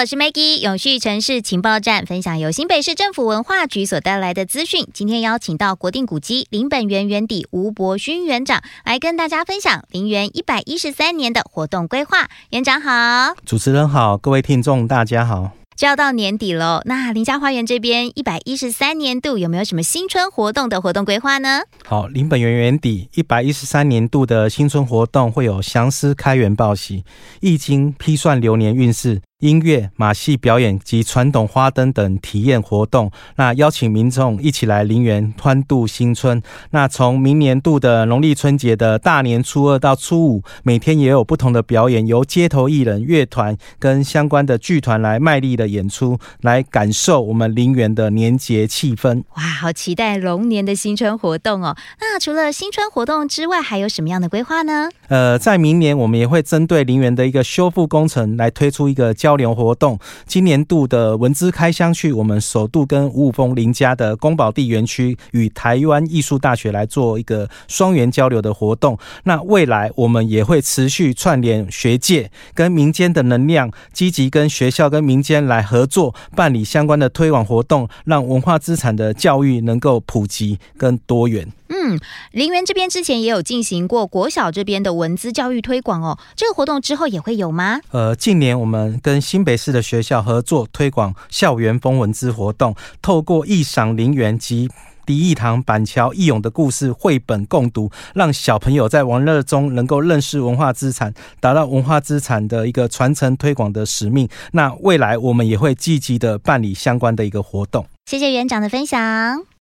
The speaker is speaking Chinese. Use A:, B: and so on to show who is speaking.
A: 我是 Maggie， 永续城市情报站分享由新北市政府文化局所带来的资讯。今天邀请到国定古迹林本源园邸吴伯勋园长来跟大家分享林园113年的活动规划。园长好。
B: 主持人好，各位听众大家好。
A: 就要到年底了，那林家花园这边113年度有没有什么新春活动的活动规划呢？
B: 好，林本源园邸113年度的新春活动会有祥狮开园报喜、易经批算流年运势、音乐、马戏表演及传统花灯等体验活动，那邀请民众一起来林园欢度新春。那从明年度的农历春节的大年初2到初5，每天也有不同的表演，由街头艺人、乐团跟相关的剧团来卖力的演出，来感受我们林园的年节气氛。
A: 哇，好期待龙年的新春活动哦！那除了新春活动之外，还有什么样的规划呢？
B: 在明年我们也会针对林园的一个修复工程来推出一个交流活动。今年度的文资开箱区，我们首度跟55峰林家的宫保地园区与台湾艺术大学来做一个双元交流的活动。那未来我们也会持续串联学界跟民间的能量，积极跟学校跟民间来合作，办理相关的推广活动，让文化资产的教育能够普及跟多元。
A: 林园这边之前也有进行过国小这边的文资教育推广哦，这个活动之后也会有吗？
B: 近年我们跟新北市的学校合作推广校园风文资活动，透过艺赏林园及李义堂、板桥、义勇的故事绘本共读，让小朋友在玩乐中能够认识文化资产，达到文化资产的一个传承推广的使命。那未来我们也会积极的办理相关的一个活动。
A: 谢谢园长的分享。